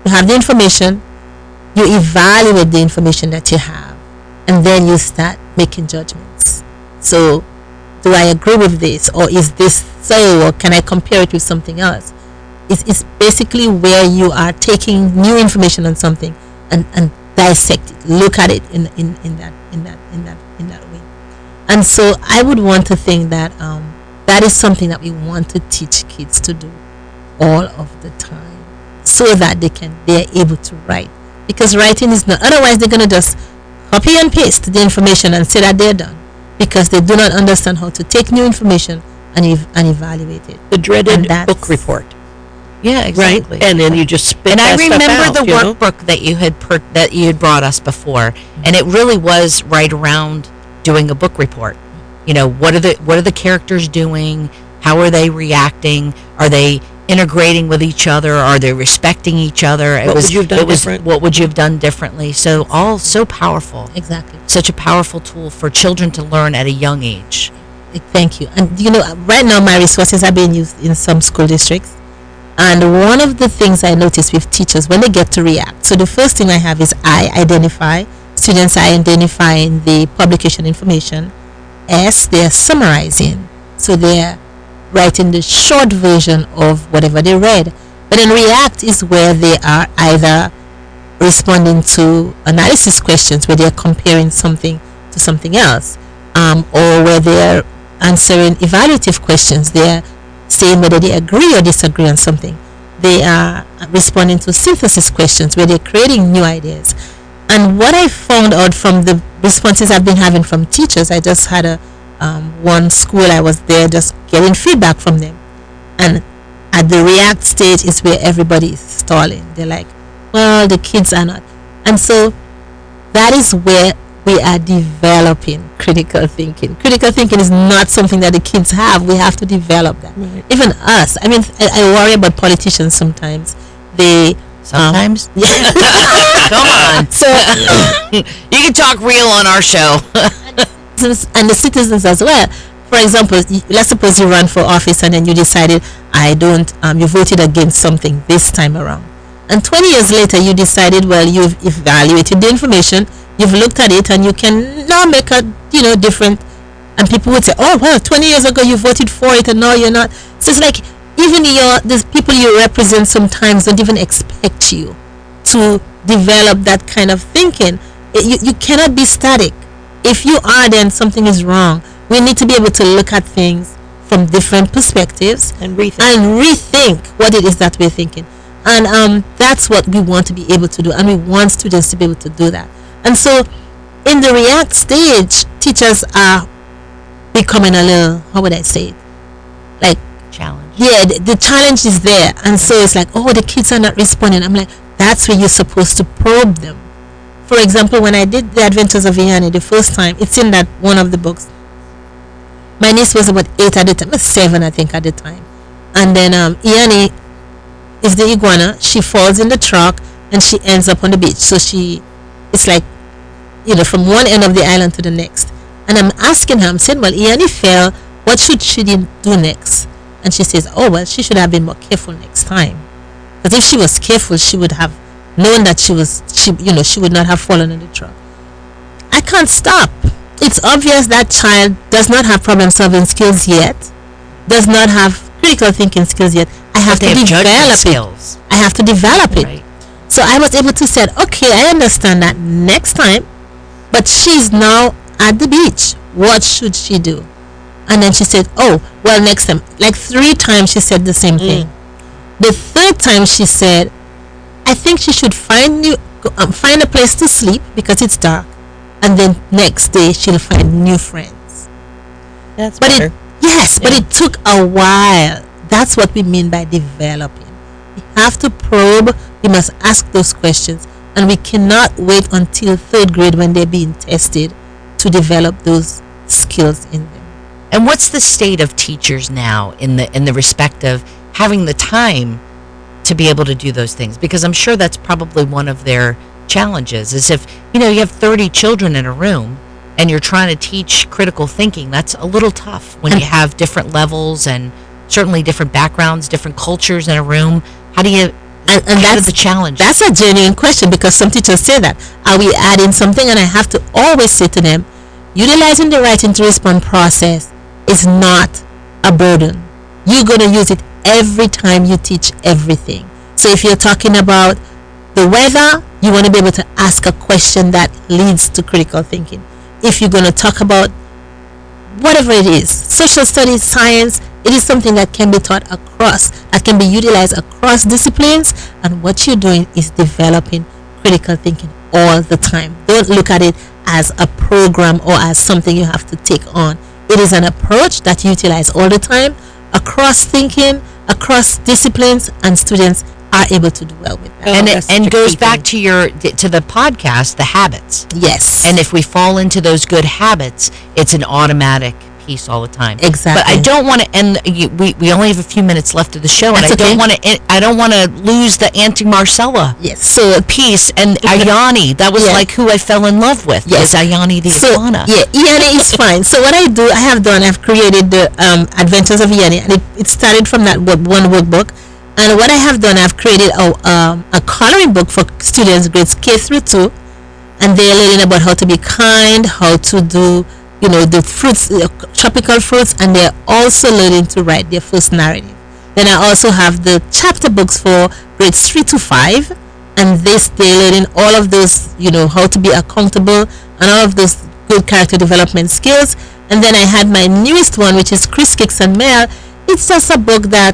you evaluate the information that you have, and then you start making judgments. So, do I agree with this, or is this so, or can I compare it with something else? It's basically where you are taking new information on something and dissect it, look at it in that way. And so I would want to think that that is something that we want to teach kids to do all of the time, so that they're able to write, because writing is not, otherwise they're going to just copy and paste the information and say that they're done, because they do not understand how to take new information and evaluate it. The dreaded book report. Yeah, exactly. Right, and then you just spit And I that stuff remember out, the workbook that you had brought us before, and it really was right around doing a book report. What are the characters doing? How are they reacting? Are they integrating with each other? Are they respecting each other? What would you have done different? What would you have done differently? So all so powerful. Exactly. Such a powerful tool for children to learn at a young age. Thank you. And right now my resources are being used in some school districts. And one of the things I notice with teachers when they get to react, so the first thing I have is I identify. Students are identifying the publication information. S, they're summarizing. So they're writing the short version of whatever they read. But then react is where they are either responding to analysis questions, where they're comparing something to something else, or where they're answering evaluative questions. They're saying whether they agree or disagree on something. They are responding to synthesis questions, where they're creating new ideas. And what I found out from the responses I've been having from teachers, I just had one school, I was there just getting feedback from them. And at the react stage is where everybody is stalling. They're like, well, the kids are not. And so that is where we are developing critical thinking. Critical thinking is not something that the kids have. We have to develop that. Even us. I mean, I worry about politicians sometimes. They Sometimes. Come on. so You can talk real on our show. and the citizens as well. For example, let's suppose you ran for office and then you decided you voted against something this time around. And 20 years later, you decided, well, you've evaluated the information, you've looked at it, and you can now make a, different. And people would say, oh, well, 20 years ago you voted for it, and now you're not. So it's like even the people you represent sometimes don't even expect you to develop that kind of thinking. You cannot be static. If you are, then something is wrong. We need to be able to look at things from different perspectives And rethink. what it is that we're thinking. And that's what we want to be able to do, and we want students to be able to do that. And so in the React stage, teachers are becoming a little, how would I say it, like, Challenge. yeah, the challenge is there. And so it's like, oh, the kids are not responding. I'm like, that's where you're supposed to probe them. For example, when I did The Adventures of Iani the first time, it's in that one of the books. My niece was about 8 at the time, 7 I think at the time. And then Iani is the iguana. She falls in the truck and she ends up on the beach. So it's like, from one end of the island to the next. And I'm asking her, I'm saying, well, Iani fell. What should she do next? And she says, oh, well, she should have been more careful next time. Because if she was careful, she would have known that she would not have fallen in the truck. I can't stop. It's obvious that child does not have problem solving skills yet, does not have critical thinking skills yet. I have to develop skills. I have to develop it. Right. So I was able to say, okay, I understand that next time, but she's now at the beach. What should she do? And then she said, oh, well, next time. Like 3 times she said the same thing. The 3rd time she said, I think she should find a place to sleep because it's dark. And then next day she'll find new friends. That's But better. but it took a while. That's what we mean by developing. We have to probe. We must ask those questions. And we cannot wait until 3rd grade when they're being tested to develop those skills in them. And what's the state of teachers now in the respect of having the time to be able to do those things? Because I'm sure that's probably one of their challenges, is if you have 30 children in a room and you're trying to teach critical thinking. That's a little tough when you have different levels and certainly different backgrounds, different cultures in a room. How do you and that's the challenge? That's a genuine question, because some teachers say that, are we adding something? And I have to always say to them, utilizing the writing to respond process is not a burden. You're going to use it every time you teach everything. So if you're talking about the weather, you want to be able to ask a question that leads to critical thinking. If you're going to talk about whatever it is, social studies, science, it is something that can be taught across, that can be utilized across disciplines. And what you're doing is developing critical thinking all the time. Don't look at it as a program or as something you have to take on. It is an approach that you utilize all the time, across thinking, across disciplines, and students are able to do well with that. And that's it such a goes key back to the podcast, the habits. Yes. And if we fall into those good habits, it's an automatic piece all the time. Exactly. But I don't want to end. We only have a few minutes left of the show, and That's okay. I don't want to lose the Auntie Marcella Yes. So piece and Ayani. That was Yeah. like who I fell in love with. Yes. Is Ayani the iguana? Yeah, Iani is fine. So what I've created the Adventures of Iani, and it started from that one workbook. And what I have done, I've created a coloring book for students grades K through 2, and they're learning about how to be kind, how to do, the fruits, tropical fruits, and they're also learning to write their first narrative. Then I also have the chapter books for grades 3 to 5, and they're learning all of those, how to be accountable and all of those good character development skills. And then I had my newest one, which is Chris Kicks and Mel. It's just a book that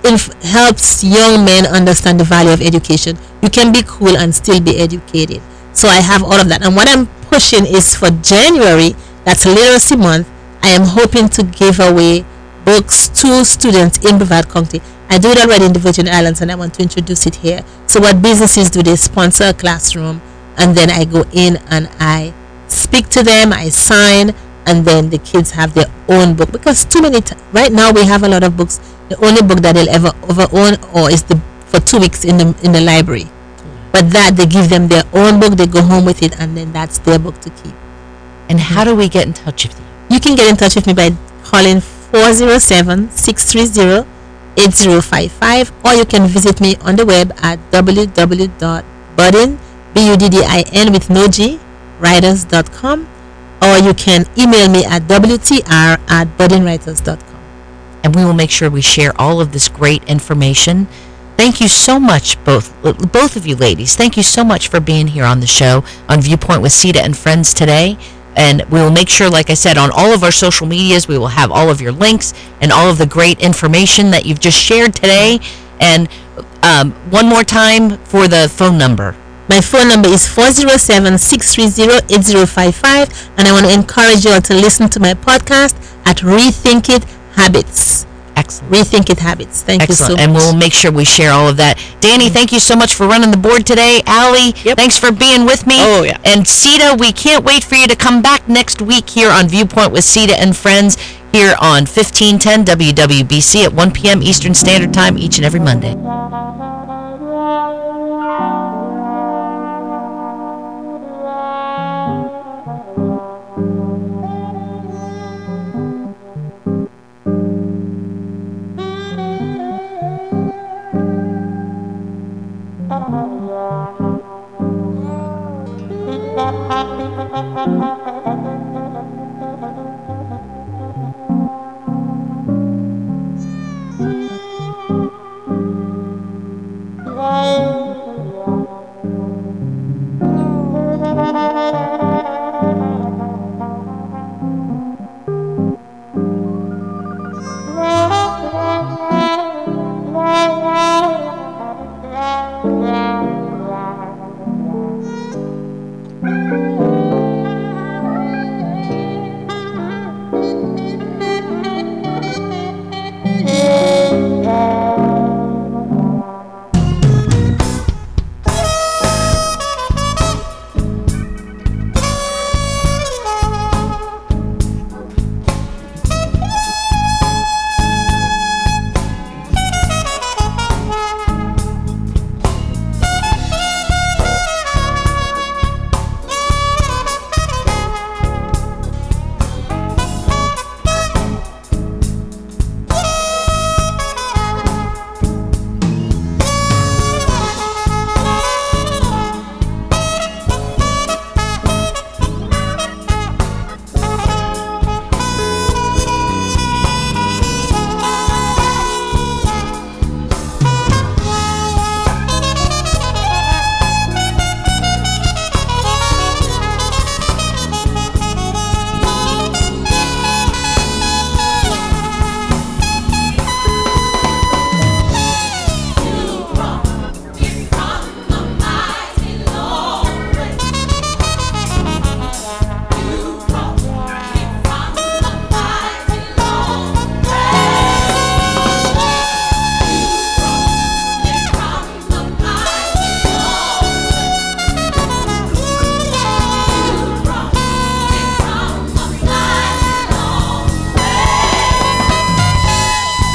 helps young men understand the value of education. You can be cool and still be educated. So I have all of that. And what I'm pushing is for January, that's Literacy Month, I am hoping to give away books to students in Brevard County. I do it already in the Virgin Islands, and I want to introduce it here. So what businesses do, they sponsor a classroom, and then I go in and I speak to them, I sign, and then the kids have their own book, because too many right now we have a lot of books. The only book that they'll ever own or is for 2 weeks in the library, but that they give them their own book, they go home with it, and then that's their book to keep. And how do we get in touch with you? You can get in touch with me by calling 407-630-8055, or you can visit me on the web at www.buddin, buddin with no G, writers.com, or you can email me at wtr@buddinwriters.com. And we will make sure we share all of this great information. Thank you so much, both of you ladies. Thank you so much for being here on the show on Viewpoint with Sita and Friends today. And we will make sure, like I said, on all of our social medias, we will have all of your links and all of the great information that you've just shared today. And one more time for the phone number. My phone number is 407-630-8055, and I want to encourage you all to listen to my podcast at Rethink It Habits. Excellent. Rethink It Habits. Thank you so much. And we'll make sure we share all of that. Danny, thank you so much for running the board today. Allie, thanks for being with me. Oh, yeah. And Sita, we can't wait for you to come back next week here on Viewpoint with Sita and Friends here on 1510 WWBC at 1 p.m. Eastern Standard Time each and every Monday.